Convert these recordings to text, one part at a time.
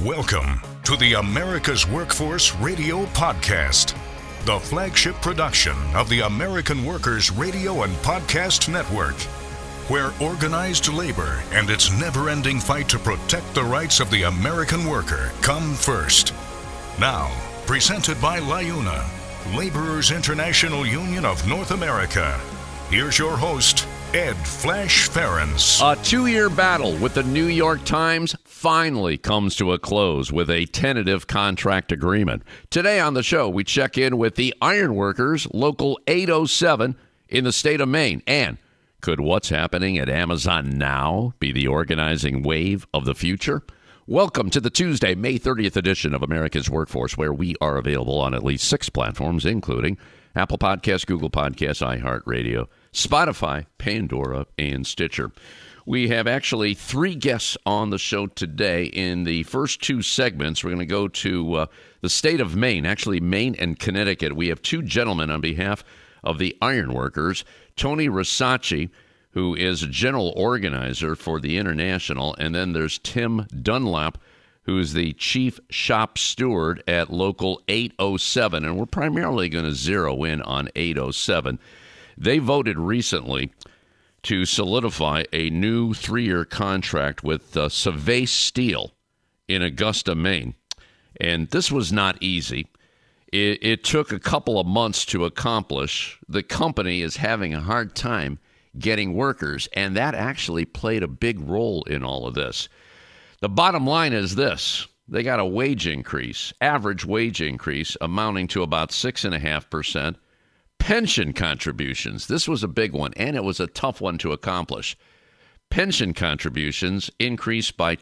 Welcome to the America's Workforce Radio Podcast, the flagship production of the American Workers Radio and Podcast Network, where organized labor and its never-ending fight to protect the rights of the American worker come first. Now, presented by LIUNA, Laborers International Union of North America. Here's your host, Ed Flash Ferenc. A 2-year battle with the New York Times finally comes to a close with a tentative contract agreement. Today on the show, we check in with the Ironworkers, Local 807 in the state of Maine. And could what's happening at Amazon now be the organizing wave of the future? Welcome to the Tuesday, May 30th edition of America's Workforce, where we are available on at least 6 platforms, including Apple Podcasts, Google Podcasts, iHeartRadio, Spotify, Pandora, and Stitcher. We have actually 3 guests on the show today. In the first 2 segments, we're going to go to the state of Maine, actually Maine and Connecticut. We have 2 gentlemen on behalf of the Ironworkers, Tony Risacci, who is a general organizer for the International, and then there's Tim Dunlap, who's the chief shop steward at Local 807, and we're primarily going to zero in on 807. They voted recently to solidify a new 3-year contract with Savay Steel in Augusta, Maine, and this was not easy. It took a couple of months to accomplish. The company is having a hard time getting workers, and that actually played a big role in all of this. The bottom line is this. They got a wage increase, average wage increase, amounting to about 6.5%. Pension contributions, this was a big one, and it was a tough one to accomplish. Pension contributions increased by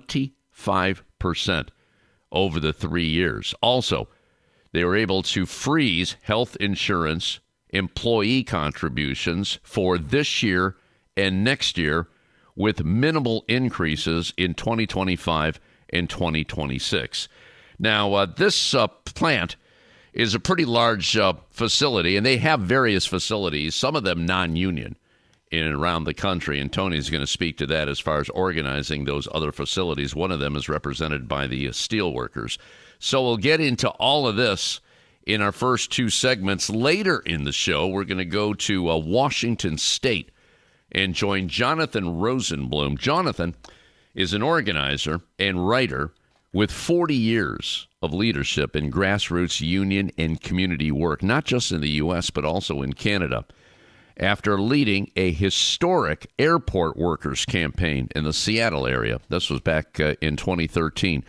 25% over the 3 years. Also, they were able to freeze health insurance employee contributions for this year and next year, with minimal increases in 2025 and 2026. Now, this plant is a pretty large facility, and they have various facilities, some of them non-union, in and around the country, and Tony's going to speak to that as far as organizing those other facilities. One of them is represented by the steelworkers. So we'll get into all of this in our first 2 segments. Later in the show, we're going to go to Washington State and join Jonathan Rosenblum. Jonathan is an organizer and writer with 40 years of leadership in grassroots union and community work, not just in the U.S., but also in Canada. After leading a historic airport workers campaign in the Seattle area, this was back in 2013,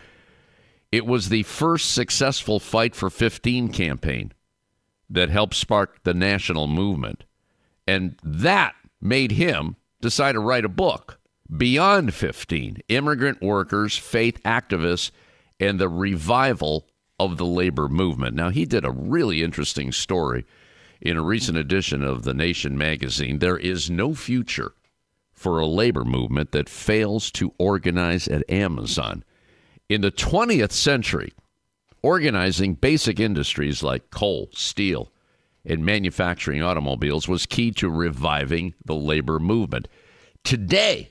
it was the first successful Fight for 15 campaign that helped spark the national movement. And that made him decide to write a book, Beyond 15, Immigrant Workers, Faith Activists, and the Revival of the Labor Movement. Now, he did a really interesting story in a recent edition of The Nation magazine. There is no future for a labor movement that fails to organize at Amazon. In the 20th century, organizing basic industries like coal, steel, and manufacturing automobiles was key to reviving the labor movement. Today,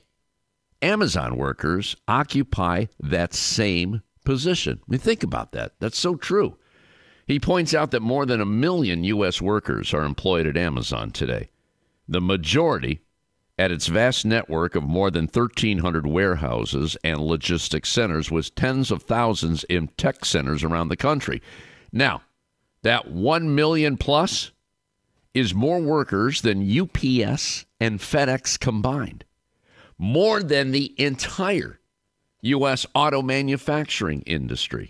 Amazon workers occupy that same position. I mean, think about that. That's so true. He points out that more than 1 million U.S. workers are employed at Amazon today. The majority at its vast network of more than 1,300 warehouses and logistics centers, with tens of thousands in tech centers around the country. Now, that 1 million plus is more workers than UPS and FedEx combined. More than the entire U.S. auto manufacturing industry.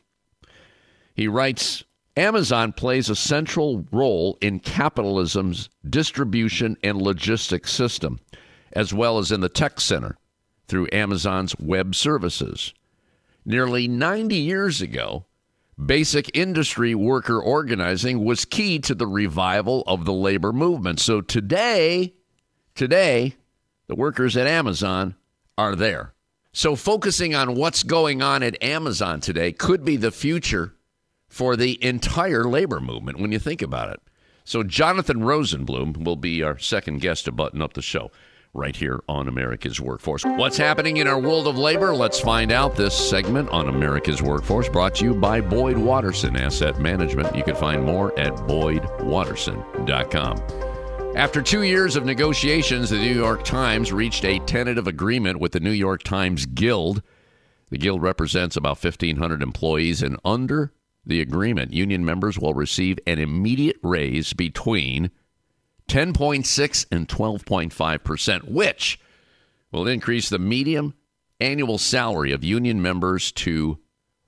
He writes, Amazon plays a central role in capitalism's distribution and logistics system, as well as in the tech center through Amazon's web services. Nearly 90 years ago, basic industry worker organizing was key to the revival of the labor movement. So today, the workers at Amazon are there. So focusing on what's going on at Amazon today could be the future for the entire labor movement when you think about it. So Jonathan Rosenblum will be our second guest to button up the show. right here on America's Workforce. What's happening in our world of labor? Let's find out. This segment on America's Workforce brought to you by Boyd Watterson Asset Management. You can find more at BoydWatterson.com. After 2 years of negotiations, the New York Times reached a tentative agreement with the New York Times Guild. The Guild represents about 1,500 employees, and under the agreement, union members will receive an immediate raise between 10.6 and 12.5%, which will increase the median annual salary of union members to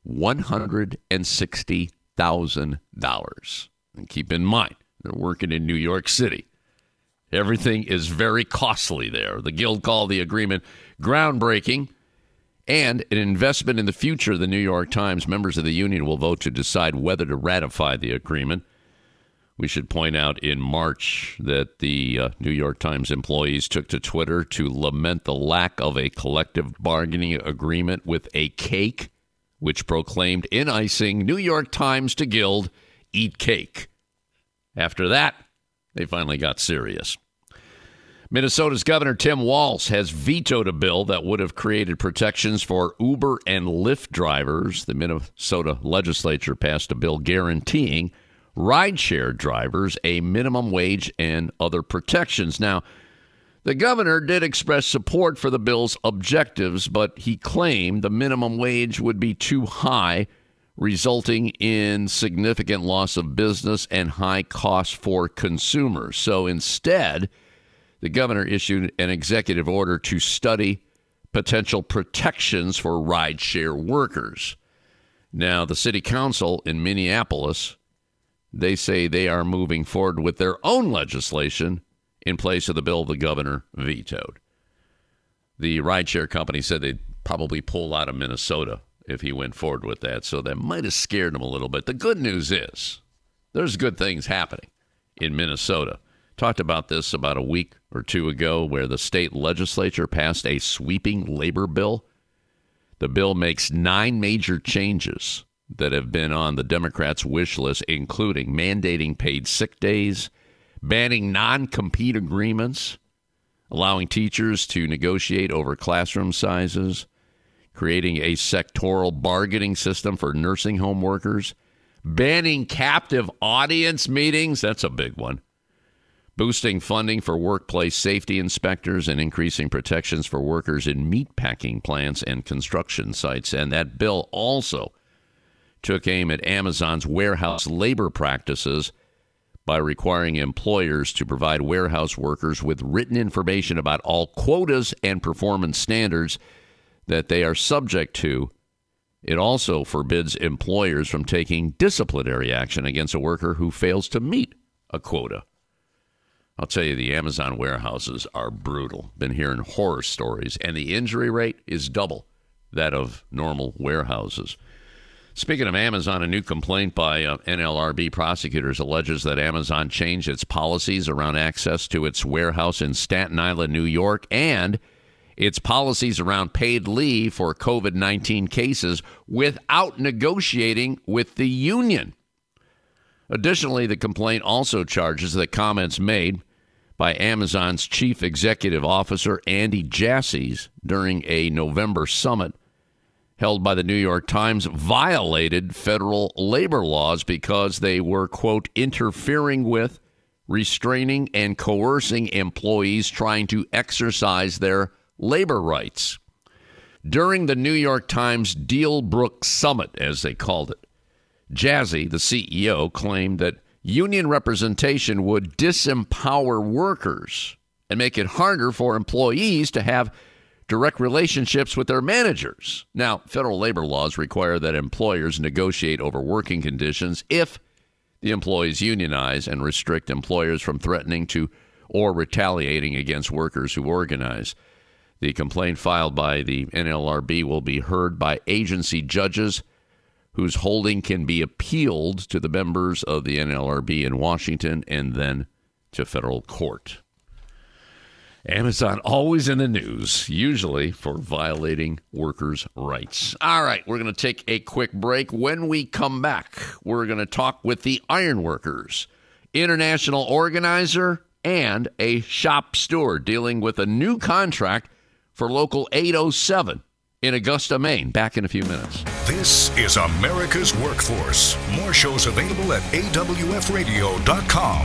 $160,000. And keep in mind, they're working in New York City. Everything is very costly there. The Guild called the agreement groundbreaking and an investment in the future of the New York Times. Members of the union will vote to decide whether to ratify the agreement. We should point out in March that the New York Times employees took to Twitter to lament the lack of a collective bargaining agreement with a cake, which proclaimed in icing, New York Times to Guild, eat cake. After that, they finally got serious. Minnesota's Governor Tim Walz has vetoed a bill that would have created protections for Uber and Lyft drivers. The Minnesota legislature passed a bill guaranteeing rideshare drivers a minimum wage and other protections. Now, the governor did express support for the bill's objectives, but he claimed the minimum wage would be too high, resulting in significant loss of business and high costs for consumers. So instead, the governor issued an executive order to study potential protections for rideshare workers. Now, the city council in Minneapolis, they say they are moving forward with their own legislation in place of the bill the governor vetoed. The rideshare company said they'd probably pull out of Minnesota if he went forward with that, so that might have scared him a little bit. The good news is there's good things happening in Minnesota. Talked about this about a week or two ago where the state legislature passed a sweeping labor bill. The bill makes 9 major changes that have been on the Democrats' wish list, including mandating paid sick days, banning non-compete agreements, allowing teachers to negotiate over classroom sizes, creating a sectoral bargaining system for nursing home workers, banning captive audience meetings, that's a big one, boosting funding for workplace safety inspectors, and increasing protections for workers in meatpacking plants and construction sites. And that bill also took aim at Amazon's warehouse labor practices by requiring employers to provide warehouse workers with written information about all quotas and performance standards that they are subject to. It also forbids employers from taking disciplinary action against a worker who fails to meet a quota. I'll tell you, the Amazon warehouses are brutal. Been hearing horror stories, and the injury rate is double that of normal warehouses. Speaking of Amazon, a new complaint by NLRB prosecutors alleges that Amazon changed its policies around access to its warehouse in Staten Island, New York, and its policies around paid leave for COVID-19 cases without negotiating with the union. Additionally, the complaint also charges that comments made by Amazon's chief executive officer, Andy Jassy, during a November summit held by the New York Times violated federal labor laws because they were, quote, interfering with, restraining, and coercing employees trying to exercise their labor rights. During the New York Times Dealbrook Summit, as they called it, Jassy, the CEO, claimed that union representation would disempower workers and make it harder for employees to have direct relationships with their managers. Now, federal labor laws require that employers negotiate over working conditions if the employees unionize and restrict employers from threatening to or retaliating against workers who organize. The complaint filed by the NLRB will be heard by agency judges whose holding can be appealed to the members of the NLRB in Washington and then to federal court. Amazon always in the news, usually for violating workers' rights. All right, we're going to take a quick break. When we come back, we're going to talk with the ironworkers, international organizer and a shop steward dealing with a new contract for Local 807 in Augusta, Maine. Back in a few minutes. This is America's Workforce. More shows available at awfradio.com.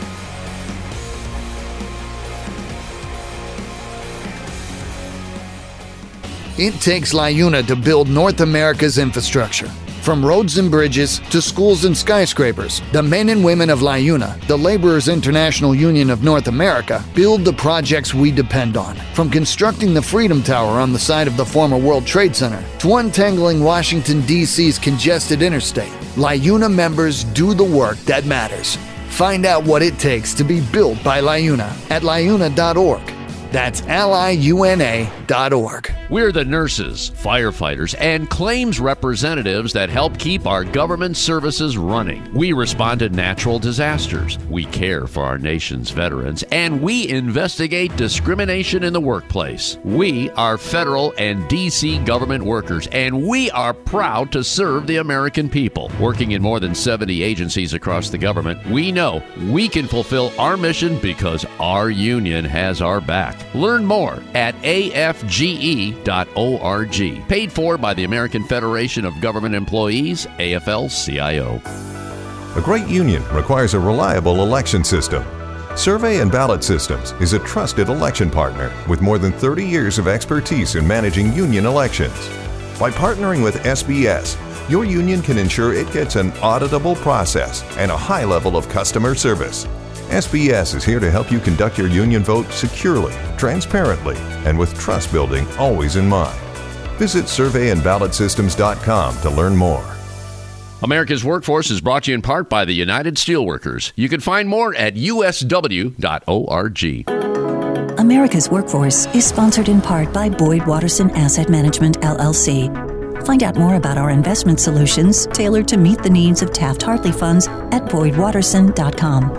It takes LiUNA to build North America's infrastructure. From roads and bridges to schools and skyscrapers, the men and women of LiUNA, the Laborers International Union of North America, build the projects we depend on. From constructing the Freedom Tower on the site of the former World Trade Center to untangling Washington, D.C.'s congested interstate, LiUNA members do the work that matters. Find out what it takes to be built by LiUNA at liuna.org. That's liuna.org. We're the nurses, firefighters, and claims representatives that help keep our government services running. We respond to natural disasters. We care for our nation's veterans, and we investigate discrimination in the workplace. We are federal and D.C. government workers, and we are proud to serve the American people. Working in more than 70 agencies across the government, we know we can fulfill our mission because our union has our back. Learn more at afge.org. Paid for by the American Federation of Government Employees, AFL-CIO. A great union requires a reliable election system. Survey and Ballot Systems is a trusted election partner with more than 30 years of expertise in managing union elections. By partnering with SBS, your union can ensure it gets an auditable process and a high level of customer service. SBS is here to help you conduct your union vote securely, transparently, and with trust building always in mind. Visit surveyandballotsystems.com to learn more. America's Workforce is brought to you in part by the United Steelworkers. You can find more at usw.org. America's Workforce is sponsored in part by Boyd Watterson Asset Management, LLC. Find out more about our investment solutions tailored to meet the needs of Taft-Hartley funds at boydwatterson.com.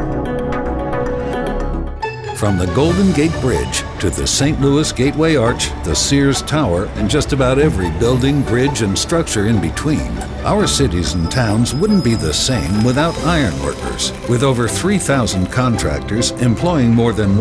From the Golden Gate Bridge to the St. Louis Gateway Arch, the Sears Tower, and just about every building, bridge, and structure in between, our cities and towns wouldn't be the same without ironworkers. With over 3,000 contractors employing more than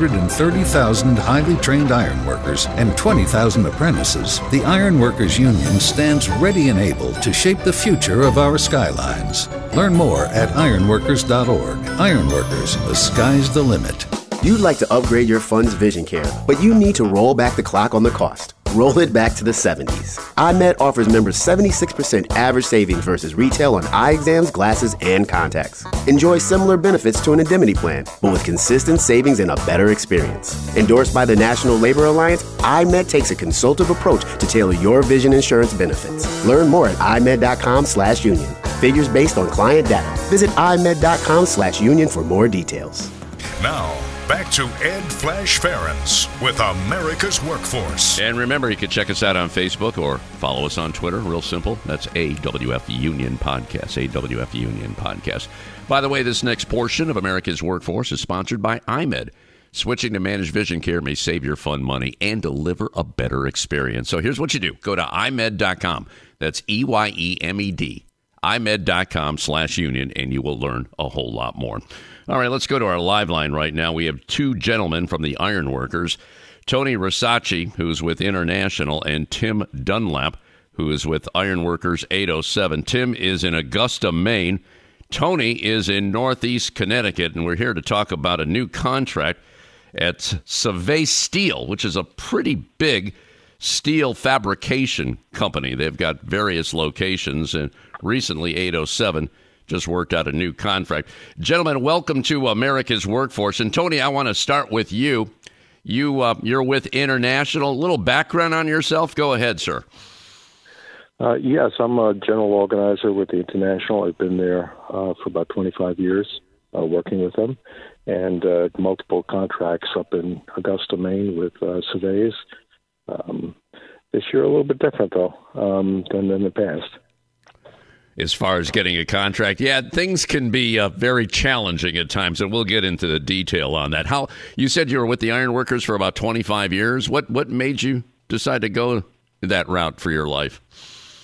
130,000 highly trained ironworkers and 20,000 apprentices, the Ironworkers Union stands ready and able to shape the future of our skylines. Learn more at ironworkers.org. Ironworkers, the sky's the limit. You'd like to upgrade your fund's vision care, but you need to roll back the clock on the cost. Roll it back to the 70s. iMed offers members 76% average savings versus retail on eye exams, glasses, and contacts. Enjoy similar benefits to an indemnity plan, but with consistent savings and a better experience. Endorsed by the National Labor Alliance, iMed takes a consultative approach to tailor your vision insurance benefits. Learn more at imed.com/union. Figures based on client data. Visit imed.com/union for more details. Now, back to Ed Flash Ferens with America's Workforce. And remember, you can check us out on Facebook or follow us on Twitter. Real simple. That's AWF Union Podcast. AWF Union Podcast. By the way, this next portion of America's Workforce is sponsored by iMed. Switching to managed vision care may save your fund money and deliver a better experience. So here's what you do. Go to imed.com. That's EYEMED. imed.com/union, and you will learn a whole lot more. All right, let's go to our live line right now. We have two gentlemen from the Ironworkers, Tony Risacci, who's with International, and Tim Dunlap, who is with Ironworkers 807. Tim is in Augusta, Maine. Tony is in Northeast Connecticut, and we're here to talk about a new contract at Savay Steel, which is a pretty big steel fabrication company. They've got various locations, and recently 807 just worked out a new contract. Gentlemen, welcome to America's Workforce. And Tony, I want to start with you. You're with International. A little background on yourself. Go ahead, sir. Yes, I'm a general organizer with the International. I've been there for about 25 years working with them, and multiple contracts up in Augusta, Maine with Surveys. This year a little bit different, though, than in the past. As far as getting a contract, yeah, things can be very challenging at times, and we'll get into the detail on that. How you said you were with the Ironworkers for about 25 years. What made you decide to go that route for your life?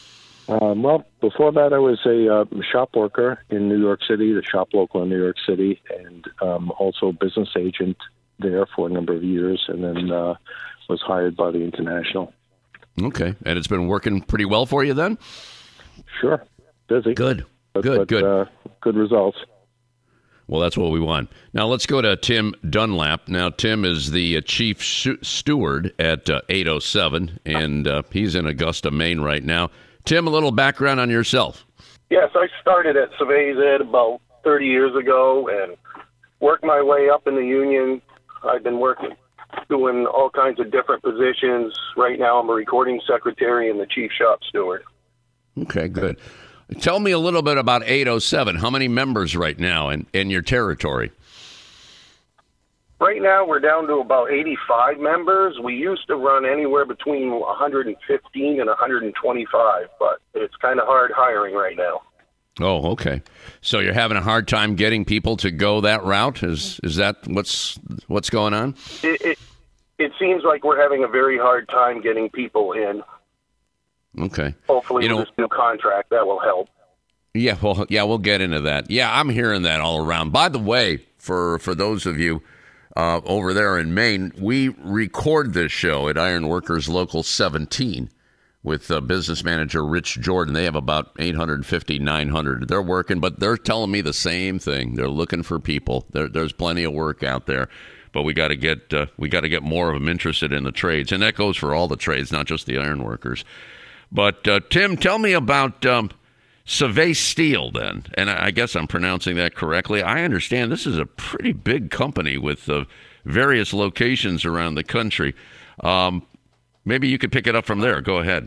Well, before that, I was a shop worker in New York City, the shop local in New York City, and also business agent there for a number of years, and then was hired by the International. Okay, and it's been working pretty well for you then? Sure, busy. Good, but good. Good results. Well, that's what we want. Now, let's go to Tim Dunlap. Now, Tim is the chief steward at 807, and he's in Augusta, Maine right now. Tim, a little background on yourself. Yes, I started at Surveys Ed about 30 years ago and worked my way up in the union. I've been doing all kinds of different positions. Right now, I'm a recording secretary and the chief shop steward. Okay, good. Tell me a little bit about 807. How many members right now in your territory? Right now, we're down to about 85 members. We used to run anywhere between 115 and 125, but it's kind of hard hiring right now. Oh, okay. So you're having a hard time getting people to go that route? Is that what's going on? It seems like we're having a very hard time getting people in. Okay. Hopefully with this new contract, that will help. Yeah, well, we'll get into that. Yeah, I'm hearing that all around. By the way, for those of you over there in Maine, we record this show at Ironworkers Local 17 with business manager Rich Jordan. They have about 850, 900. They're working, but they're telling me the same thing. They're looking for people. There's plenty of work out there, but we got to get more of them interested in the trades, and that goes for all the trades, not just the ironworkers. But Tim, tell me about Savay Steel then, and I guess I'm pronouncing that correctly. I understand this is a pretty big company with various locations around the country. Maybe you could pick it up from there. Go ahead.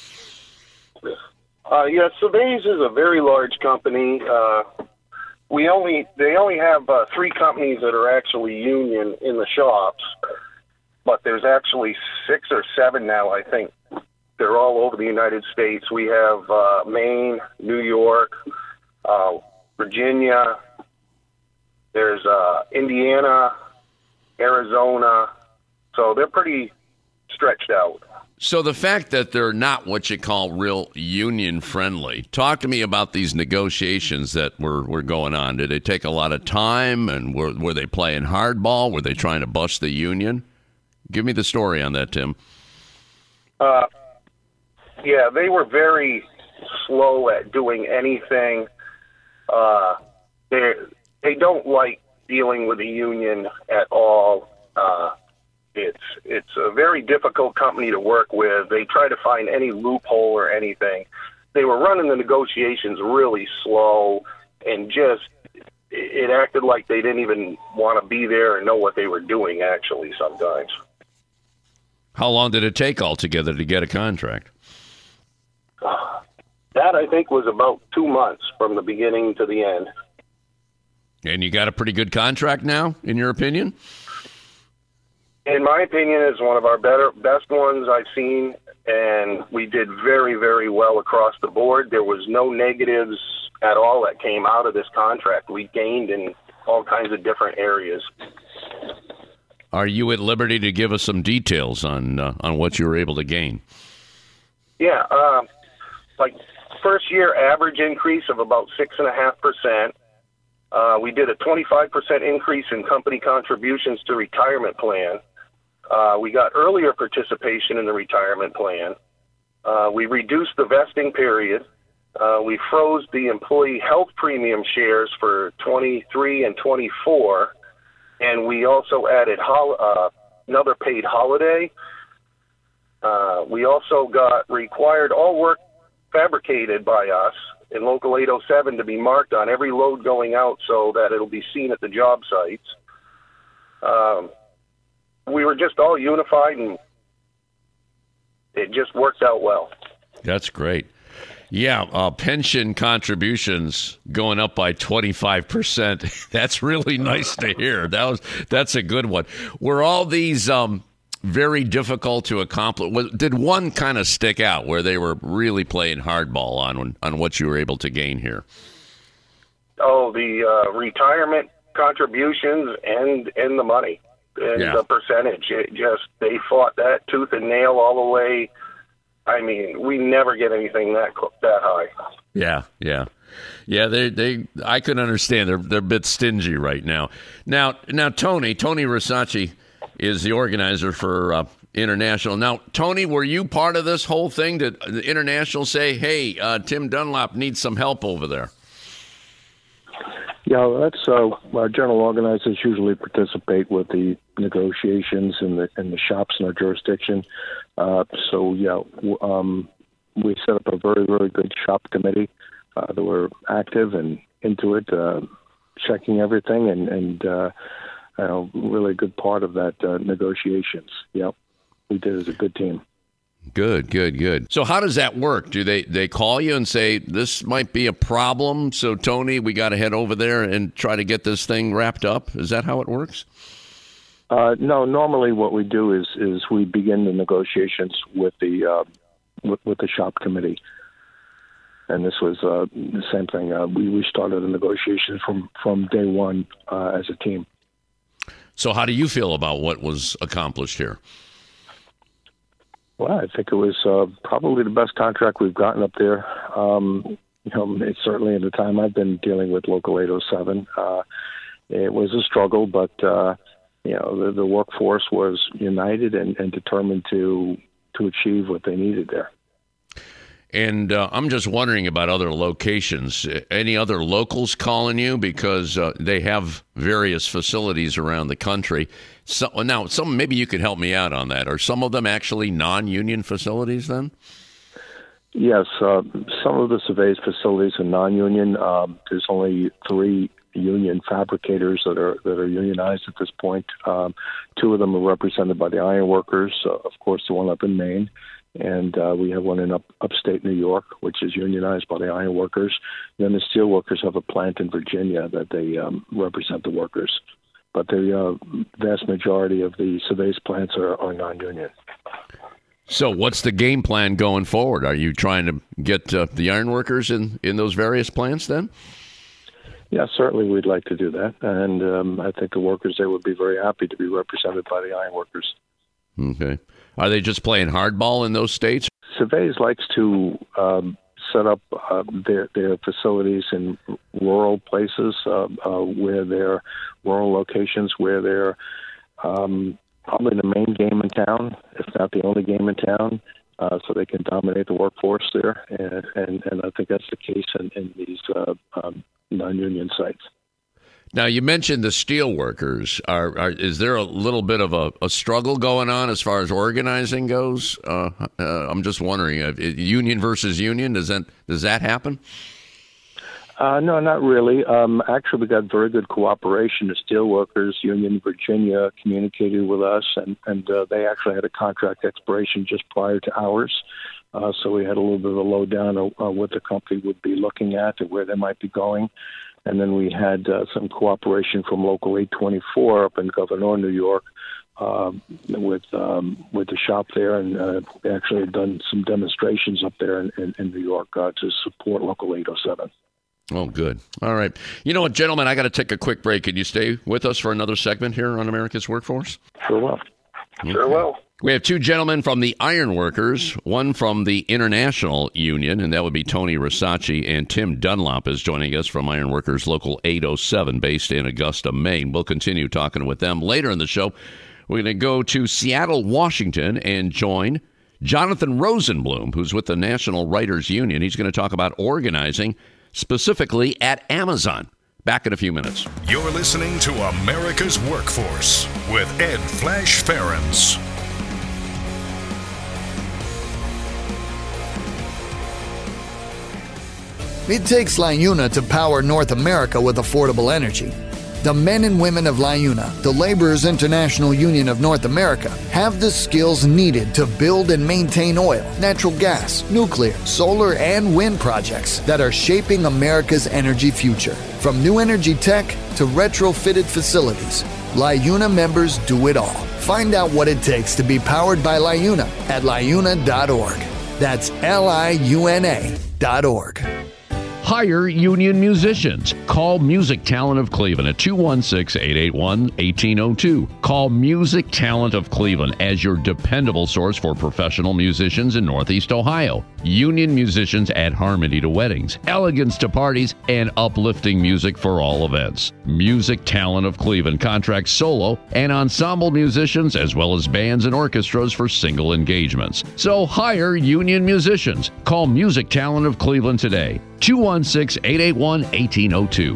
Yes, Surveys is a very large company. They only have 3 companies that are actually union in the shops, but there's actually 6 or 7 now, I think. They're all over the United States. We have Maine, New York, Virginia. There's Indiana, Arizona. So they're pretty stretched out. So the fact that they're not what you call real union friendly, talk to me about these negotiations that were going on. Did they take a lot of time, and were they playing hardball? Were they trying to bust the union? Give me the story on that, Tim. Yeah, they were very slow at doing anything. They don't like dealing with the union at all. It's a very difficult company to work with. They try to find any loophole or anything. They were running the negotiations really slow, and just it acted like they didn't even want to be there and know what they were doing, actually, sometimes. How long did it take altogether to get a contract? That, I think, was about 2 months from the beginning to the end. And you got a pretty good contract now, in your opinion? In my opinion, it's one of our best ones I've seen, and we did very, very well across the board. There was no negatives at all that came out of this contract. We gained in all kinds of different areas. Are you at liberty to give us some details on what you were able to gain? Yeah, like first year average increase of about 6.5%. We did a 25% increase in company contributions to retirement plan. We got earlier participation in the retirement plan. We reduced the vesting period. We froze the employee health premium shares for 23 and 24, and we also added another paid holiday. We also got required all work fabricated by us in Local 807 to be marked on every load going out so that it'll be seen at the job sites. We were just all unified, and it just worked out well. That's great. Yeah, pension contributions going up by 25%. That's really nice to hear. That's a good one. Were all these very difficult to accomplish? Did one kind of stick out where they were really playing hardball on what you were able to gain here? Oh, the retirement contributions and the money and the percentage. They fought that tooth and nail all the way I mean, we never get anything that high. Yeah. They I can understand they're a bit stingy right now. Now Tony Risacci is the organizer for International. Now, Tony, were you part of this whole thing? Did the International say, "Hey, Tim Dunlop needs some help over there"? Yeah, that's our general organizers usually participate with the negotiations and the shops in our jurisdiction. We set up a very, very good shop committee that were active and into it, checking everything, and really a good part of that negotiations. Yep, we did as a good team. Good. So how does that work? Do they call you and say, this might be a problem, so Tony, we got to head over there and try to get this thing wrapped up? Is that how it works? No, normally what we do is we begin the negotiations with the shop committee. And this was the same thing. We started the negotiations from day one as a team. So how do you feel about what was accomplished here? Well, I think it was probably the best contract we've gotten up there. It's certainly in the time I've been dealing with Local 807. It was a struggle, but the workforce was united and determined to achieve what they needed there. And I'm just wondering about other locations. Any other locals calling you? Because they have various facilities around the country. So, now, maybe you could help me out on that. Are some of them actually non-union facilities then? Yes. Some of the Surveys facilities are non-union. There's only 3 union fabricators that are unionized at this point. 2 of them are represented by the iron workers, of course, the one up in Maine. And we have one in upstate New York, which is unionized by the iron workers. Then the steel workers have a plant in Virginia that they represent the workers. But the vast majority of the Surveys plants are non-union. So what's the game plan going forward? Are you trying to get the iron workers in those various plants then? Yeah, certainly we'd like to do that. And I think the workers there would be very happy to be represented by the iron workers. Okay. Are they just playing hardball in those states? Surveys likes to set up their facilities in rural places, where they're rural locations, where they're probably the main game in town, if not the only game in town, so they can dominate the workforce there. And I think that's the case in these non-union sites. Now, you mentioned the steel workers. Is there a little bit of a struggle going on as far as organizing goes? I'm just wondering, union versus union, does that happen? No, not really. Actually, we got very good cooperation. The Steelworkers Union Virginia communicated with us, and they actually had a contract expiration just prior to ours. So we had a little bit of a lowdown on what the company would be looking at and where they might be going. And then we had some cooperation from Local 824 up in Gouverneur, New York, with the shop there, and they actually had done some demonstrations up there in New York to support Local 807. Oh, good. All right. You know what, gentlemen, I got to take a quick break. Can you stay with us for another segment here on America's Workforce? Sure will. Okay. Sure will. We have 2 gentlemen from the Iron Workers, one from the International Union, and that would be Tony Risacci, and Tim Dunlop is joining us from Iron Workers Local 807, based in Augusta, Maine. We'll continue talking with them later in the show. We're going to go to Seattle, Washington, and join Jonathan Rosenblum, who's with the National Writers Union. He's going to talk about organizing, specifically at Amazon. Back in a few minutes. You're listening to America's Workforce with Ed Flash Ferens. It takes LiUNA to power North America with affordable energy. The men and women of LiUNA, the Laborers International Union of North America, have the skills needed to build and maintain oil, natural gas, nuclear, solar, and wind projects that are shaping America's energy future. From new energy tech to retrofitted facilities, LiUNA members do it all. Find out what it takes to be powered by LiUNA at liuna.org. That's LIUNA.org. hire union musicians. Call Music Talent of Cleveland at 216-881-1802. Call Music Talent of Cleveland as your dependable source for professional musicians in Northeast Ohio. Union musicians add harmony to weddings, elegance to parties, and uplifting music for all events. Music Talent of Cleveland contracts solo and ensemble musicians as well as bands and orchestras for single engagements. So hire union musicians. Call Music Talent of Cleveland today. 216-881-1802.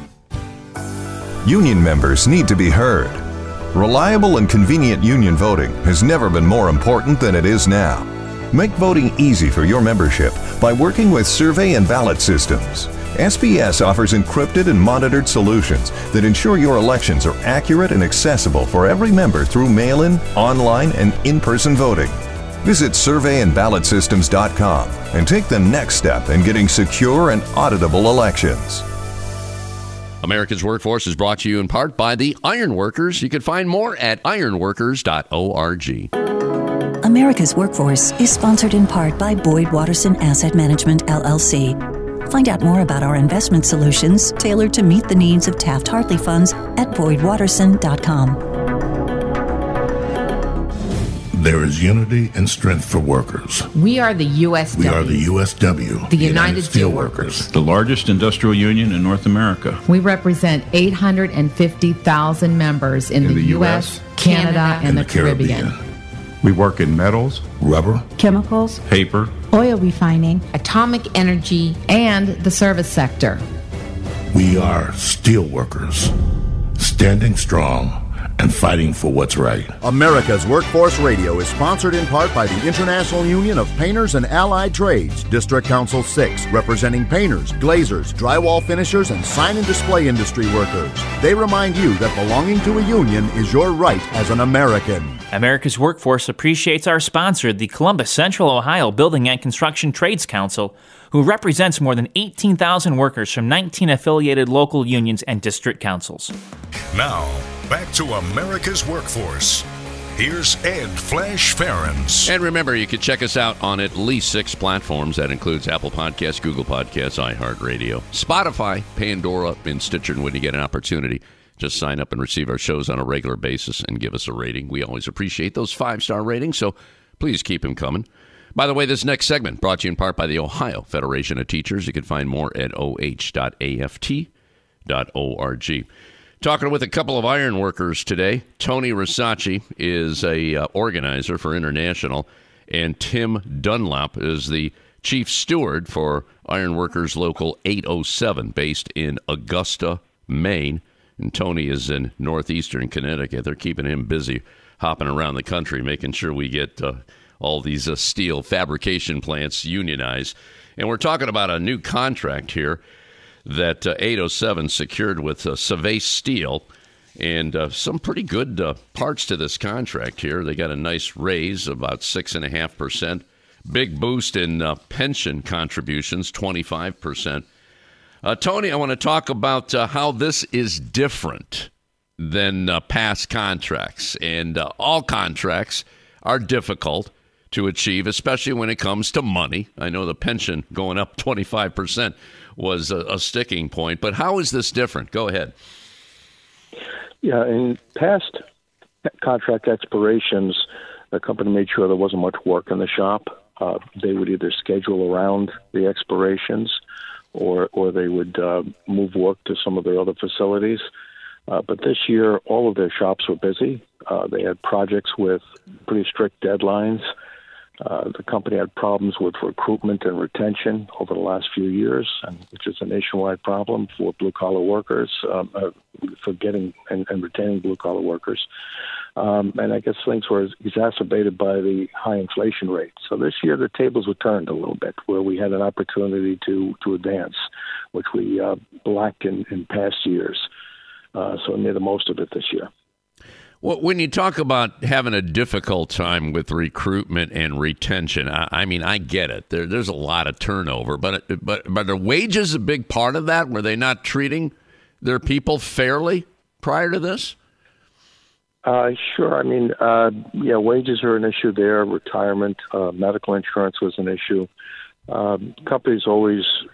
Union members need to be heard. Reliable and convenient union voting has never been more important than it is now. Make voting easy for your membership by working with survey and ballot systems. SPS offers encrypted and monitored solutions that ensure your elections are accurate and accessible for every member through mail-in, online, and in-person voting. Visit surveyandballotsystems.com and take the next step in getting secure and auditable elections. America's Workforce is brought to you in part by the Ironworkers. You can find more at ironworkers.org. America's Workforce is sponsored in part by Boyd Watterson Asset Management, LLC. Find out more about our investment solutions tailored to meet the needs of Taft-Hartley funds at boydwatterson.com. There is unity and strength for workers. We are the USW. We are the USW. The United Steelworkers. The largest industrial union in North America. We represent 850,000 members in the U.S., Canada, and the Caribbean. We work in metals, rubber, chemicals, paper, oil refining, atomic energy, and the service sector. We are steelworkers, standing strong and fighting for what's right. America's Workforce Radio is sponsored in part by the International Union of Painters and Allied Trades, District Council 6, representing painters, glazers, drywall finishers, and sign and display industry workers. They remind you that belonging to a union is your right as an American. America's Workforce appreciates our sponsor, the Columbus Central Ohio Building and Construction Trades Council, who represents more than 18,000 workers from 19 affiliated local unions and district councils. Now, back to America's Workforce. Here's Ed Flash Ferens. And remember, you can check us out on at least 6 platforms. That includes Apple Podcasts, Google Podcasts, iHeartRadio, Spotify, Pandora, and Stitcher. And when you get an opportunity, just sign up and receive our shows on a regular basis and give us a rating. We always appreciate those 5-star ratings, so please keep them coming. By the way, this next segment brought to you in part by the Ohio Federation of Teachers. You can find more at oh.aft.org. Talking with a couple of iron workers today. Tony Risacci is a organizer for International, and Tim Dunlop is the chief steward for Ironworkers Local 807, based in Augusta, Maine. And Tony is in northeastern Connecticut. They're keeping him busy hopping around the country, making sure we get all these steel fabrication plants unionized. And we're talking about a new contract here that 807 secured with Savay Steel, and some pretty good parts to this contract here. They got a nice raise, about 6.5%. Big boost in pension contributions, 25%. Tony, I want to talk about how this is different than past contracts. And all contracts are difficult to achieve, especially when it comes to money. I know the pension going up 25% was a sticking point. But how is this different? Go ahead. Yeah, in past contract expirations, the company made sure there wasn't much work in the shop. They would either schedule around the expirations or they would move work to some of their other facilities. But this year, all of their shops were busy. They had projects with pretty strict deadlines. The company had problems with recruitment and retention over the last few years, which is a nationwide problem for blue-collar workers, for getting and retaining blue-collar workers. And I guess things were exacerbated by the high inflation rate. So this year the tables were turned a little bit, where we had an opportunity to advance, which we lacked in past years. So we made the most of it this year. Well, when you talk about having a difficult time with recruitment and retention, I mean, I get it. There's a lot of turnover, but are wages a big part of that? Were they not treating their people fairly prior to this? Sure. I mean, wages are an issue there. Retirement, medical insurance was an issue. Companies always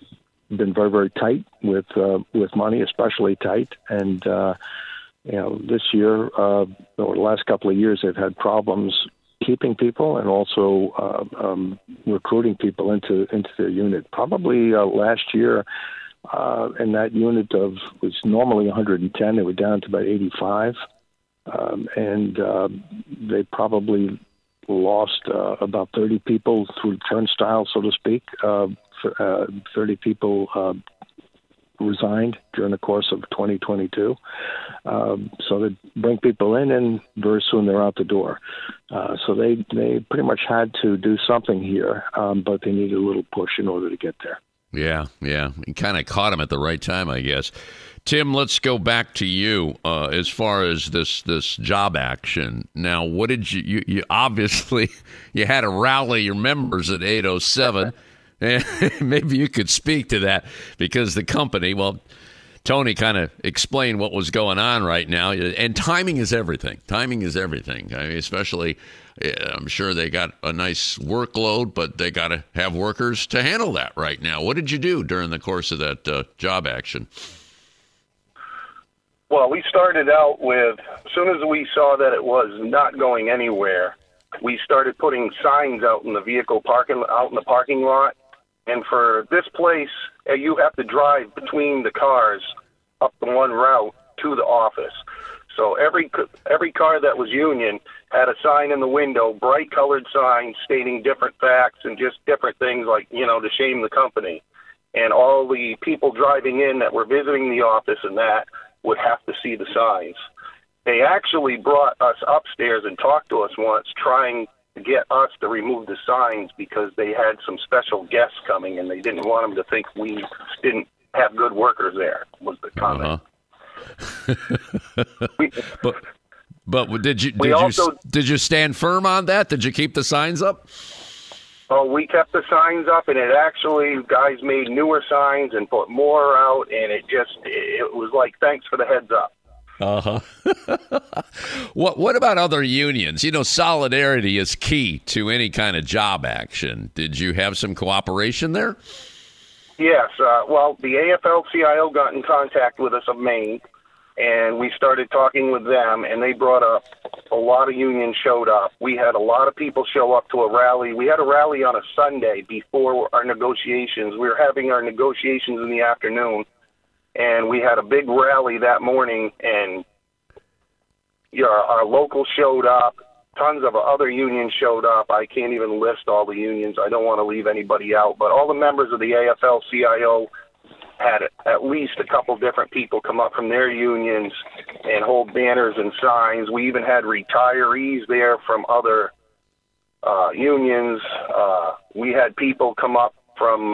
been very, very tight with money, especially tight. And this year, or the last couple of years, they've had problems keeping people and also recruiting people into their unit. Probably last year, in that unit was normally 110, they were down to about 85, and they probably lost about 30 people through the turnstile, so to speak. 30 people resigned during the course of 2022. So they bring people in, and very soon they're out the door. So they pretty much had to do something here, but they needed a little push in order to get there. Yeah. You kind of caught him at the right time, I guess. Tim, let's go back to you as far as this job action. Now, what did you obviously you had to rally your members at 807. And maybe you could speak to that because the company, well, Tony kind of explained what was going on right now. And timing is everything. I mean, especially, I'm sure they got a nice workload, but they got to have workers to handle that right now. What did you do during the course of that job action? Well, we started out with, as soon as we saw that it was not going anywhere, we started putting signs out in the parking lot. And for this place, you have to drive between the cars up the one route to the office. So every car that was union had a sign in the window, bright colored signs stating different facts and just different things like, to shame the company. And all the people driving in that were visiting the office and that would have to see the signs. They actually brought us upstairs and talked to us once, trying to get us to remove the signs because they had some special guests coming and they didn't want them to think we didn't have good workers there, was the comment. But did you stand firm on that? Did you keep the signs up? Oh, we kept the signs up, and it actually, guys made newer signs and put more out, and it was like, thanks for the heads up. What about other unions? Solidarity is key to any kind of job action. Did you have some cooperation there? Yes. Well, the AFL-CIO got in contact with us of Maine, and we started talking with them, and they brought up a lot of unions showed up. We had a lot of people show up to a rally. We had a rally on a Sunday before our negotiations. We were having our negotiations in the afternoon. And we had a big rally that morning, and our locals showed up. Tons of other unions showed up. I can't even list all the unions. I don't want to leave anybody out. But all the members of the AFL-CIO had at least a couple different people come up from their unions and hold banners and signs. We even had retirees there from other unions. We had people come up from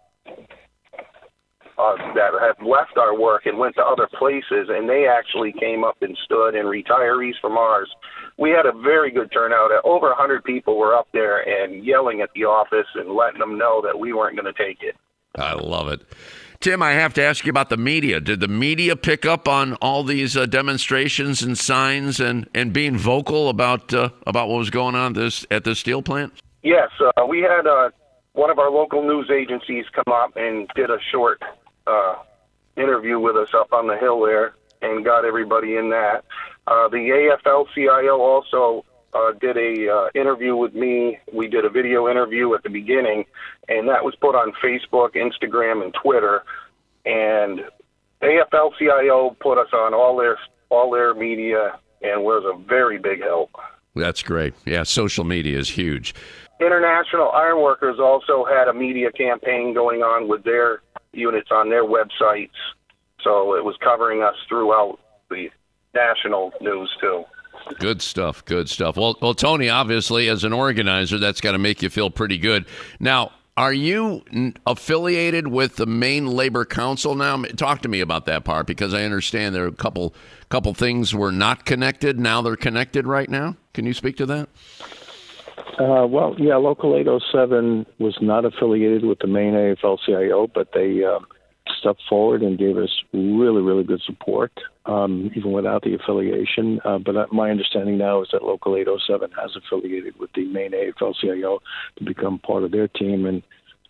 that have left our work and went to other places, and they actually came up and stood, and retirees from ours. We had a very good turnout. Over 100 people were up there and yelling at the office and letting them know that we weren't going to take it. I love it. Tim, I have to ask you about the media. Did the media pick up on all these demonstrations and signs and being vocal about what was going on at this steel plant? Yes. We had one of our local news agencies come up and did a short interview with us up on the hill there and got everybody in that. The AFL-CIO also did a interview with me. We did a video interview at the beginning, and that was put on Facebook, Instagram, and Twitter. And AFL-CIO put us on all their media and was a very big help. That's great. Yeah, social media is huge. International Ironworkers also had a media campaign going on with their units on their websites, so it was covering us throughout the national news too. Good stuff. Well, Tony, obviously, as an organizer, that's got to make you feel pretty good. Now, are you affiliated with the Maine Labor Council now? Talk to me about that part, because I understand there are a couple things were not connected. Now they're connected right now. Can you speak to that? Well, yeah, Local 807 was not affiliated with the Maine AFL-CIO, but they stepped forward and gave us really, really good support, even without the affiliation. But my understanding now is that Local 807 has affiliated with the Maine AFL-CIO to become part of their team, and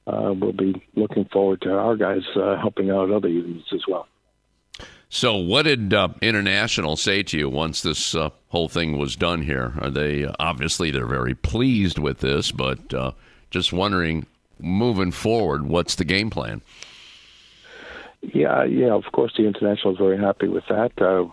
we'll be looking forward to our guys helping out other unions as well. So what did International say to you once this whole thing was done here? Are they, obviously they're very pleased with this, but just wondering, moving forward, what's the game plan? Yeah, of course the International is very happy with that.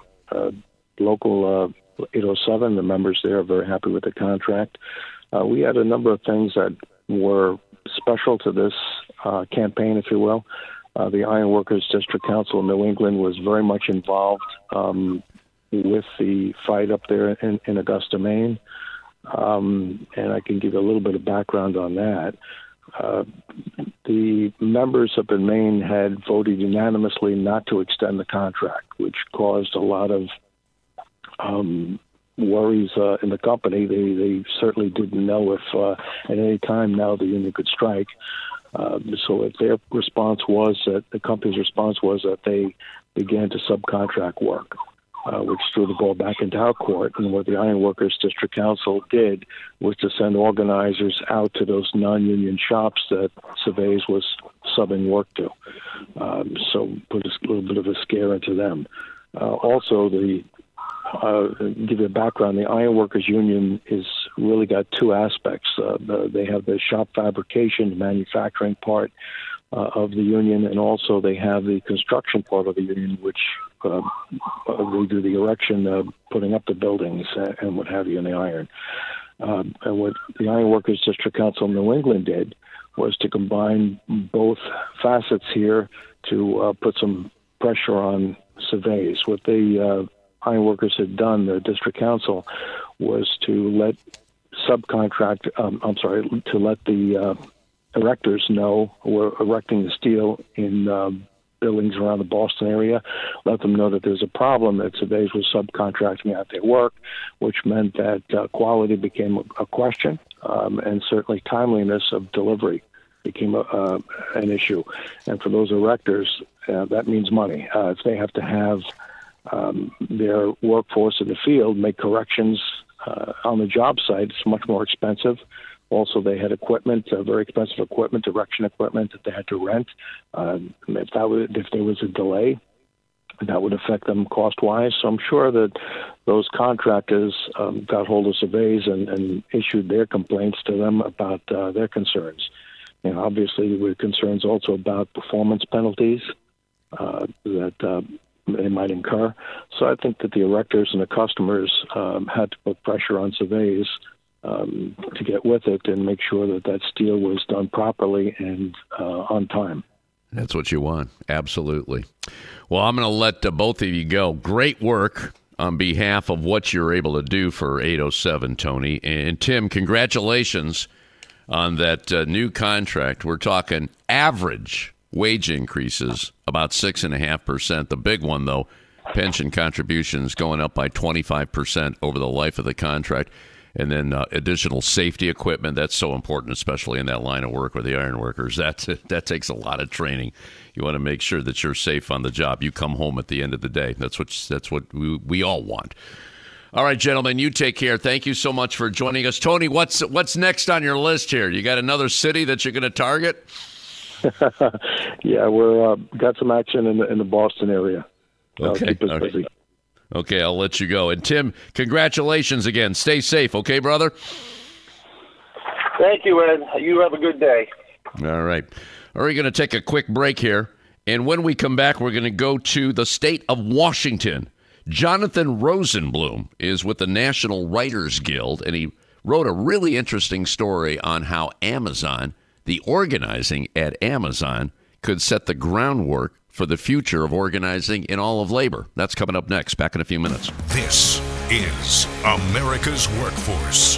Local 807, the members there are very happy with the contract. We had a number of things that were special to this campaign, if you will. The Iron Workers District Council in New England was very much involved with the fight up there in Augusta, Maine. And I can give you a little bit of background on that. The members up in Maine had voted unanimously not to extend the contract, which caused a lot of worries in the company. They certainly didn't know if at any time now the union could strike. So their response was that the company's response was that they began to subcontract work, which threw the ball back into our court. And what the Iron Workers District Council did was to send organizers out to those non-union shops that Surveys was subbing work to. So put a little bit of a scare into them. Also, give you a background, the Iron Workers Union is really got two aspects. They have the shop fabrication, the manufacturing part of the union, and also they have the construction part of the union, which they do the erection, putting up the buildings and what have you in the iron. And what the Iron Workers District Council in New England did was to combine both facets here to put some pressure on Surveys. What the Iron Workers had done, the district council, was to let to let the erectors know who were erecting the steel in buildings around the Boston area, let them know that there's a problem, that Surveys was subcontracting out their work, which meant that quality became a question, and certainly timeliness of delivery became an issue. And for those erectors, that means money. If they have to have their workforce in the field make corrections on the job site, it's much more expensive. Also, they had equipment, very expensive equipment, erection equipment that they had to rent. If there was a delay, that would affect them cost-wise. So I'm sure that those contractors got hold of Surveys and issued their complaints to them about their concerns. And obviously, there were concerns also about performance penalties that they might incur. So I think that the erectors and the customers had to put pressure on Surveys to get with it and make sure that that steel was done properly and on time. That's what you want. Absolutely. Well, I'm going to let both of you go. Great work on behalf of what you're able to do for 807, Tony. And Tim, congratulations on that new contract. We're talking average wage increases, about 6.5%. The big one, though, pension contributions going up by 25% over the life of the contract. And then additional safety equipment. That's so important, especially in that line of work with the iron workers. That takes a lot of training. You want to make sure that you're safe on the job. You come home at the end of the day. That's what we all want. All right, gentlemen, you take care. Thank you so much for joining us. Tony, what's next on your list here? You got another city that you're going to target? Yeah, we're got some action in the Boston area. Okay. Keep us busy. Okay, I'll let you go. And Tim, congratulations again. Stay safe, okay, brother? Thank you, Ed. You have a good day. All right. We're going to take a quick break here. And when we come back, we're going to go to the state of Washington. Jonathan Rosenblum is with the National Writers Guild, and he wrote a really interesting story on how Amazon, the organizing at Amazon, could set the groundwork for the future of organizing in all of labor. That's coming up next, back in a few minutes. This is America's Workforce.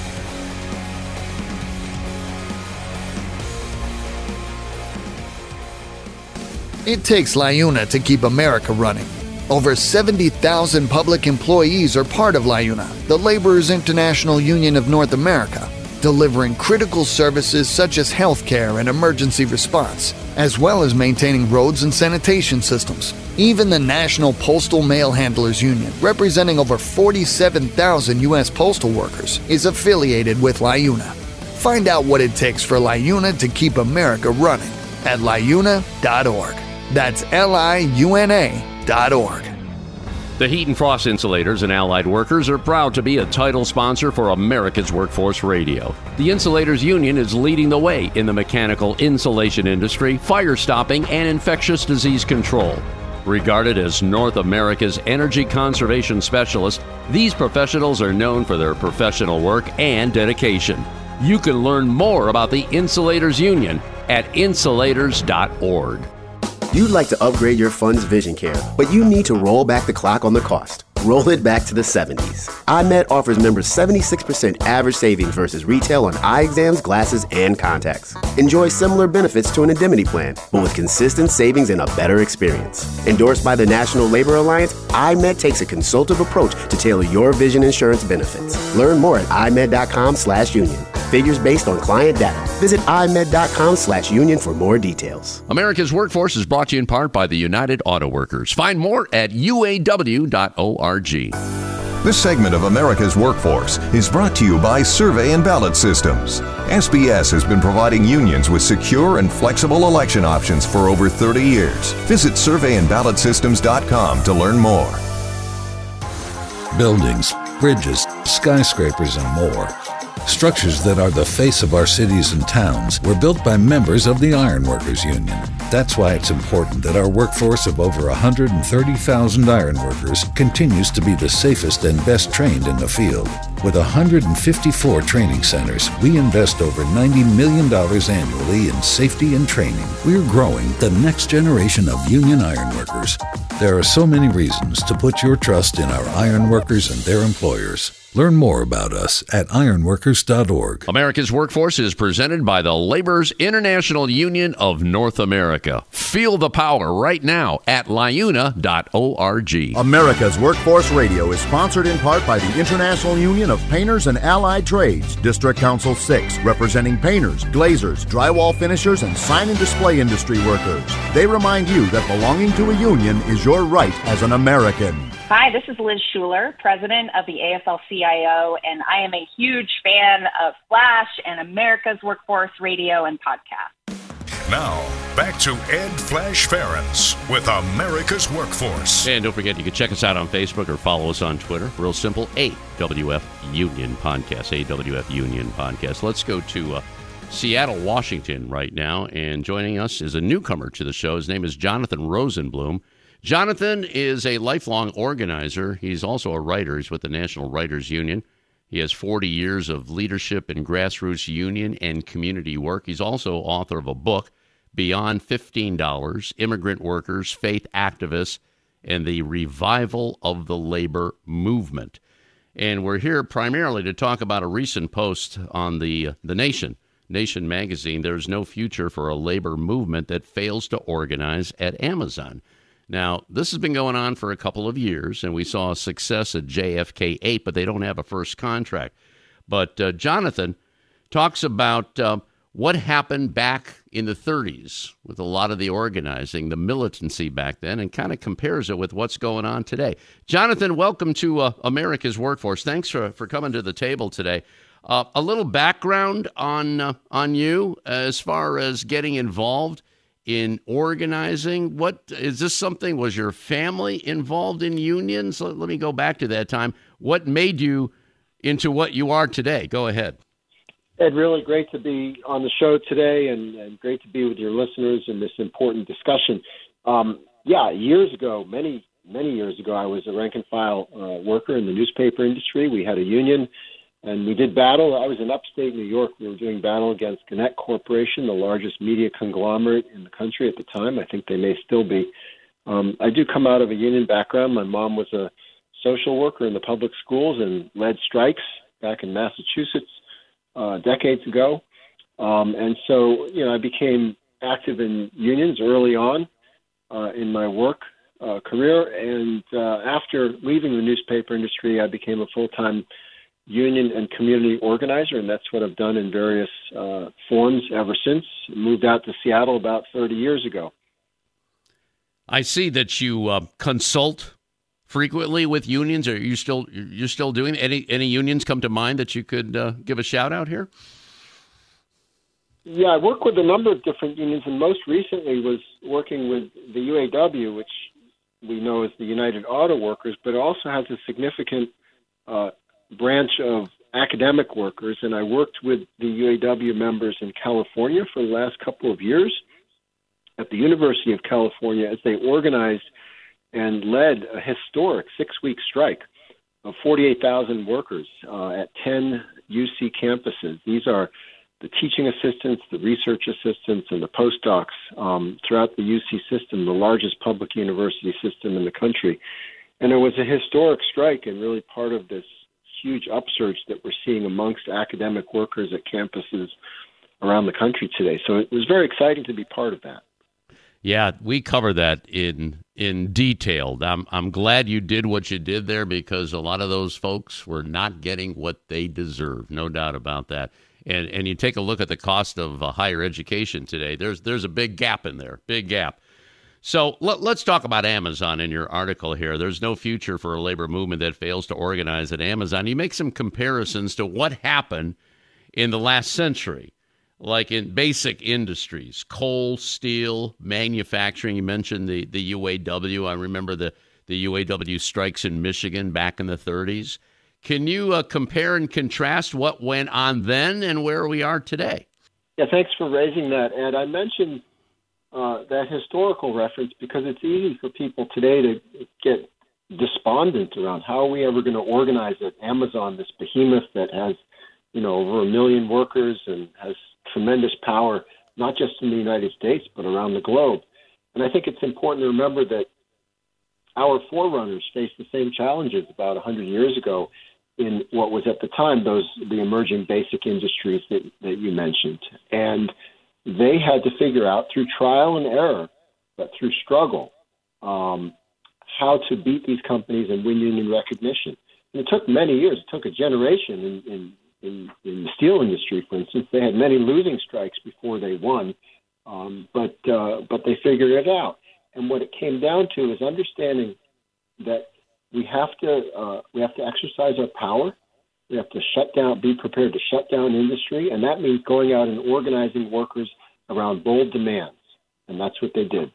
It takes LIUNA to keep America running. Over 70,000 public employees are part of LIUNA, the Laborers International Union of North America, delivering critical services such as healthcare and emergency response, as well as maintaining roads and sanitation systems. Even the National Postal Mail Handlers Union, representing over 47,000 U.S. postal workers, is affiliated with LIUNA. Find out what it takes for LiUNA to keep America running at LiUNA.org. That's LiUNA.org. The Heat and Frost Insulators and Allied Workers are proud to be a title sponsor for America's Workforce Radio. The Insulators Union is leading the way in the mechanical insulation industry, fire stopping, and infectious disease control. Regarded as North America's energy conservation specialists, these professionals are known for their professional work and dedication. You can learn more about the Insulators Union at insulators.org. You'd like to upgrade your fund's vision care, but you need to roll back the clock on the cost. Roll it back to the 70s. iMed offers members 76% average savings versus retail on eye exams, glasses, and contacts. Enjoy similar benefits to an indemnity plan, but with consistent savings and a better experience. Endorsed by the National Labor Alliance, iMed takes a consultative approach to tailor your vision insurance benefits. Learn more at imed.com/union. Figures based on client data. Visit imed.com/union for more details. America's Workforce is brought to you in part by the United Auto Workers. Find more at uaw.org. This segment of America's Workforce is brought to you by Survey and Ballot Systems. SBS has been providing unions with secure and flexible election options for over 30 years. Visit surveyandballotsystems.com to learn more. Buildings, bridges, skyscrapers, and more. Structures that are the face of our cities and towns were built by members of the Ironworkers Union. That's why it's important that our workforce of over 130,000 ironworkers continues to be the safest and best trained in the field. With 154 training centers, we invest over $90 million annually in safety and training. We're growing the next generation of union ironworkers. There are so many reasons to put your trust in our ironworkers and their employers. Learn more about us at ironworkers.org. America's Workforce is presented by the Laborers International Union of North America. Feel the power right now at liuna.org. America's Workforce Radio is sponsored in part by the International Union of Painters and Allied Trades, District Council 6, representing painters, glazers, drywall finishers, and sign and display industry workers. They remind you that belonging to a union is your right as an American. Hi, this is Liz Schuler, president of the AFL-CIO, and I am a huge fan of Flash and America's Workforce Radio and podcast. Now, back to Ed Flash Ferentz with America's Workforce. And don't forget, you can check us out on Facebook or follow us on Twitter. Real simple, AWF Union Podcast, AWF Union Podcast. Let's go to Seattle, Washington right now, and joining us is a newcomer to the show. His name is Jonathan Rosenblum. Jonathan is a lifelong organizer. He's also a writer. He's with the National Writers Union. He has 40 years of leadership in grassroots union and community work. He's also author of a book, Beyond $15, Immigrant Workers, Faith Activists, and the Revival of the Labor Movement. And we're here primarily to talk about a recent post on the Nation magazine. There's no future for a labor movement that fails to organize at Amazon. Now, this has been going on for a couple of years, and we saw a success at JFK 8, but they don't have a first contract. But Jonathan talks about what happened back in the 30s with a lot of the organizing, the militancy back then, and kind of compares it with what's going on today. Jonathan, welcome to America's Workforce. Thanks for coming to the table today. A little background on you as far as getting involved in organizing. What is this something? Was your family involved in unions? Let me go back to that time. What made you into what you are today? Go ahead. Ed, really great to be on the show today and great to be with your listeners in this important discussion. Years ago, many years ago, I was a rank and file worker in the newspaper industry. We had a union and we did battle. I was in upstate New York. We were doing battle against Gannett Corporation, the largest media conglomerate in the country at the time. I think they may still be. I do come out of a union background. My mom was a social worker in the public schools and led strikes back in Massachusetts decades ago. And so, I became active in unions early on in my work career. And after leaving the newspaper industry, I became a full-time union and community organizer, and that's what I've done in various forms ever since. Moved out to Seattle about 30 years ago. I see that you consult frequently with unions. Are you're still doing any unions come to mind that you could give a shout out here? Yeah, I work with a number of different unions, and most recently was working with the UAW, which we know as the United Auto Workers, but also has a significant branch of academic workers. And I worked with the UAW members in California for the last couple of years at the University of California as they organized and led a historic 6-week strike of 48,000 workers at 10 UC campuses. These are the teaching assistants, the research assistants, and the postdocs throughout the UC system, the largest public university system in the country. And it was a historic strike and really part of this huge upsurge that we're seeing amongst academic workers at campuses around the country today. So it was very exciting to be part of that. Yeah, we cover that in detail. I'm glad you did what you did there, because a lot of those folks were not getting what they deserve, no doubt about that. And you take a look at the cost of higher education today, there's a big gap in there, big gap. So let's talk about Amazon in your article here. There's no future for a labor movement that fails to organize at Amazon. You make some comparisons to what happened in the last century, like in basic industries, coal, steel, manufacturing. You mentioned the UAW. I remember the UAW strikes in Michigan back in the 30s. Can you compare and contrast what went on then and where we are today? Yeah, thanks for raising that, Ed. I mentioned that historical reference because it's easy for people today to get despondent around how are we ever going to organize at Amazon, this behemoth that has, over 1 million workers and has tremendous power, not just in the United States, but around the globe. And I think it's important to remember that our forerunners faced the same challenges about 100 years ago in what was at the time the emerging basic industries that you mentioned. And they had to figure out through trial and error, but through struggle, how to beat these companies and win union recognition. And it took many years. It took a generation in the steel industry, for instance. They had many losing strikes before they won, but they figured it out. And what it came down to is understanding that we have to exercise our power. We have to be prepared to shut down industry, and that means going out and organizing workers around bold demands, and that's what they did.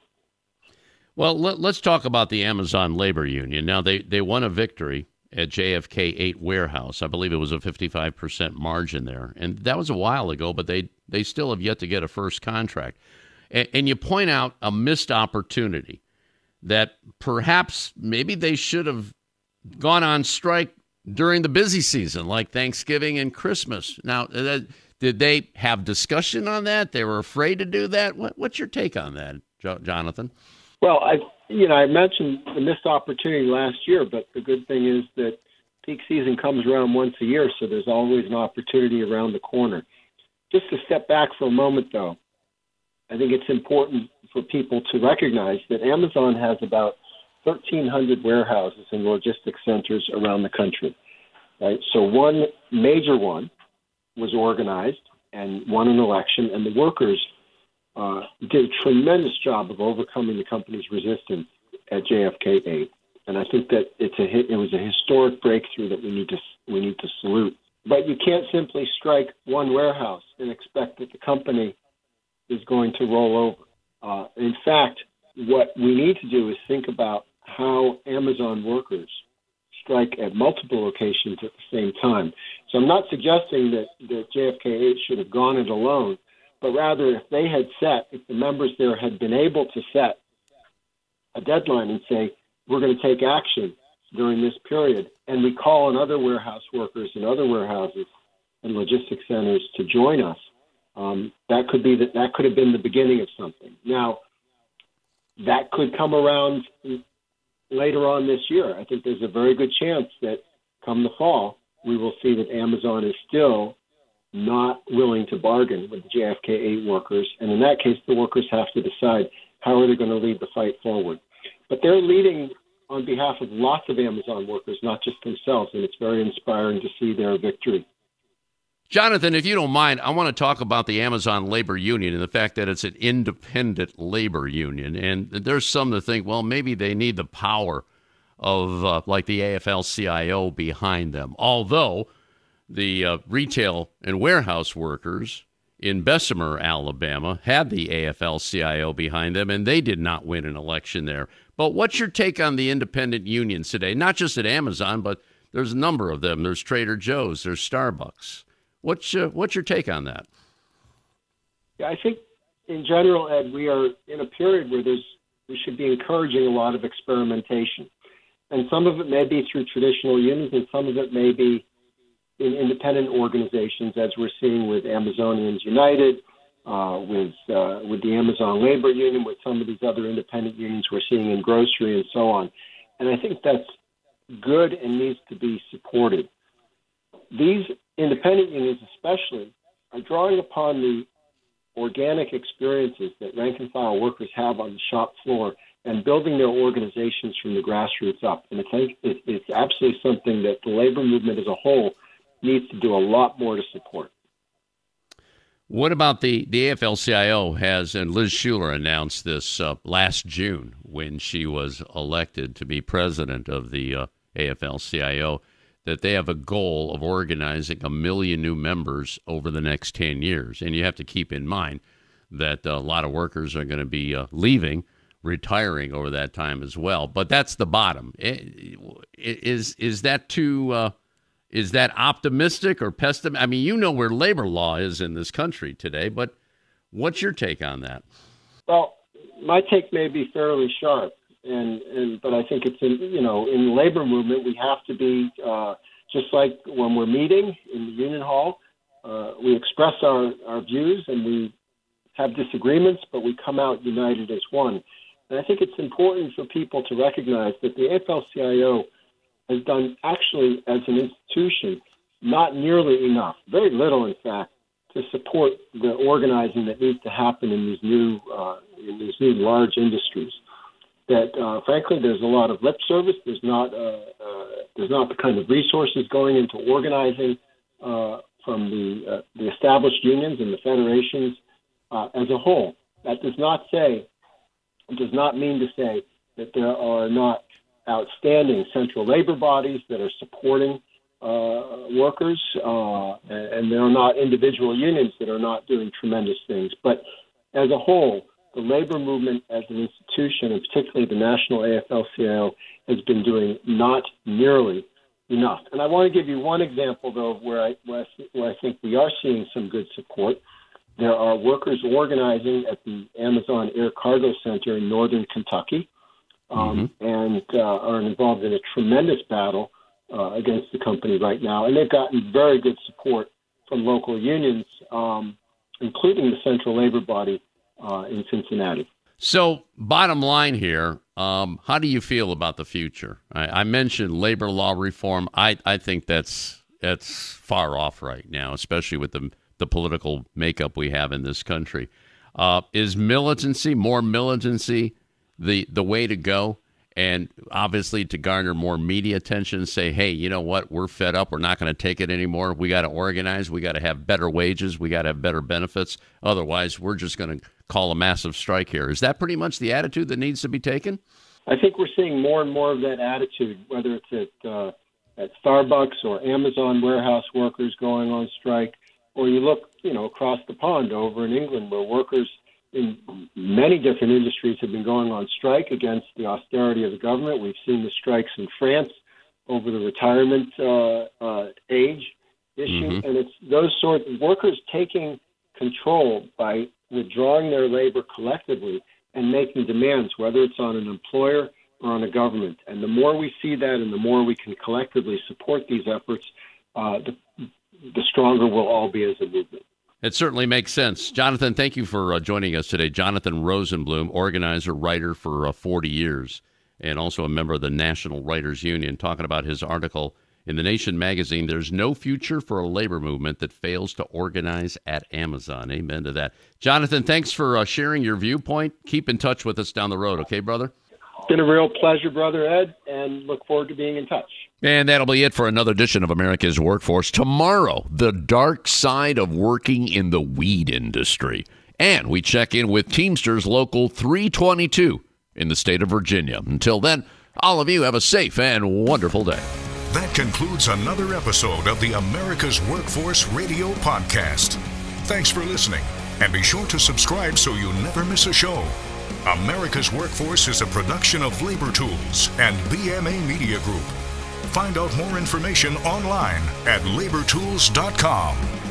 Well, let's talk about the Amazon Labor Union. Now, they won a victory at JFK 8 warehouse. I believe it was a 55% margin there, and that was a while ago, but they still have yet to get a first contract. And you point out a missed opportunity that perhaps maybe they should have gone on strike during the busy season, like Thanksgiving and Christmas. Now, did they have discussion on that? They were afraid to do that? What's your take on that, Jonathan? Well, I mentioned the missed opportunity last year, but the good thing is that peak season comes around once a year, so there's always an opportunity around the corner. Just to step back for a moment, though, I think it's important for people to recognize that Amazon has about 1,300 warehouses and logistics centers around the country. Right? So one major one was organized and won an election, and the workers did a tremendous job of overcoming the company's resistance at JFK 8. And I think that it was a historic breakthrough that we need to salute. But you can't simply strike one warehouse and expect that the company is going to roll over. In fact, what we need to do is think about how Amazon workers strike at multiple locations at the same time. So I'm not suggesting that JFK 8 should have gone it alone, but rather if the members there had been able to set a deadline and say, we're going to take action during this period, and we call on other warehouse workers and other warehouses and logistics centers to join us, that could have been the beginning of something. Now, that could come around later on this year. I think there's a very good chance that come the fall, we will see that Amazon is still not willing to bargain with the JFK 8 workers. And in that case, the workers have to decide how are they going to lead the fight forward. But they're leading on behalf of lots of Amazon workers, not just themselves, and it's very inspiring to see their victory. Jonathan, if you don't mind, I want to talk about the Amazon Labor Union and the fact that it's an independent labor union. And there's some that think, well, maybe they need the power of like the AFL-CIO behind them. Although the retail and warehouse workers in Bessemer, Alabama, had the AFL-CIO behind them, and they did not win an election there. But what's your take on the independent unions today? Not just at Amazon, but there's a number of them. There's Trader Joe's, there's Starbucks. What's your take on that? Yeah, I think in general, Ed, we are in a period where we should be encouraging a lot of experimentation. And some of it may be through traditional unions, and some of it may be in independent organizations, as we're seeing with Amazonians United, with the Amazon Labor Union, with some of these other independent unions we're seeing in grocery and so on. And I think that's good and needs to be supported. These independent unions especially are drawing upon the organic experiences that rank-and-file workers have on the shop floor and building their organizations from the grassroots up. And I think it's absolutely something that the labor movement as a whole needs to do a lot more to support. What about the AFL-CIO has, and Liz Shuler announced this last June when she was elected to be president of the AFL-CIO, that they have a goal of organizing 1 million new members over the next 10 years. And you have to keep in mind that a lot of workers are going to be leaving, retiring over that time as well. But that's the bottom. Is that too... Is that optimistic or pessimistic? I mean, you know where labor law is in this country today, but what's your take on that? Well, my take may be fairly sharp, but I think it's in the labor movement we have to be just like when we're meeting in the union hall, we express our views and we have disagreements, but we come out united as one. And I think it's important for people to recognize that the AFL-CIO has done actually as an institution not nearly enough, very little in fact, to support the organizing that needs to happen in these new large industries. That frankly, there's a lot of lip service. There's not the kind of resources going into organizing from the established unions and the federations as a whole. That does not mean to say that there are not outstanding central labor bodies that are supporting workers, and there are not individual unions that are not doing tremendous things. But as a whole, the labor movement as an institution, and particularly the National AFL-CIO, has been doing not nearly enough. And I want to give you one example, though, where I think we are seeing some good support. There are workers organizing at the Amazon Air Cargo Center in northern Kentucky, and are involved in a tremendous battle against the company right now. And they've gotten very good support from local unions, including the central labor body in Cincinnati. So bottom line here, how do you feel about the future? I mentioned labor law reform. I think that's far off right now, especially with the political makeup we have in this country. Is more militancy, the way to go? And obviously to garner more media attention, say, hey, you know what? We're fed up. We're not going to take it anymore. We got to organize. We got to have better wages. We got to have better benefits. Otherwise, we're just going to call a massive strike here. Is that pretty much the attitude that needs to be taken? I think we're seeing more and more of that attitude, whether it's at Starbucks or Amazon warehouse workers going on strike, or you look, across the pond over in England where workers in many different industries have been going on strike against the austerity of the government. We've seen the strikes in France over the retirement age issue. And it's those sorts of workers taking control by withdrawing their labor collectively and making demands, whether it's on an employer or on a government. And the more we see that and the more we can collectively support these efforts, the stronger we'll all be as a movement. It certainly makes sense. Jonathan, thank you for joining us today. Jonathan Rosenblum, organizer, writer for 40 years, and also a member of the National Writers Union, talking about his article in The Nation magazine, There's No Future for a Labor Movement That Fails to Organize at Amazon. Amen to that. Jonathan, thanks for sharing your viewpoint. Keep in touch with us down the road, okay, brother? It's been a real pleasure, Brother Ed, and look forward to being in touch. And that'll be it for another edition of America's Workforce. Tomorrow, the dark side of working in the weed industry. And we check in with Teamsters Local 322 in the state of Virginia. Until then, all of you have a safe and wonderful day. That concludes another episode of the America's Workforce Radio Podcast. Thanks for listening, and be sure to subscribe so you never miss a show. America's Workforce is a production of Labor Tools and BMA Media Group. Find out more information online at labortools.com.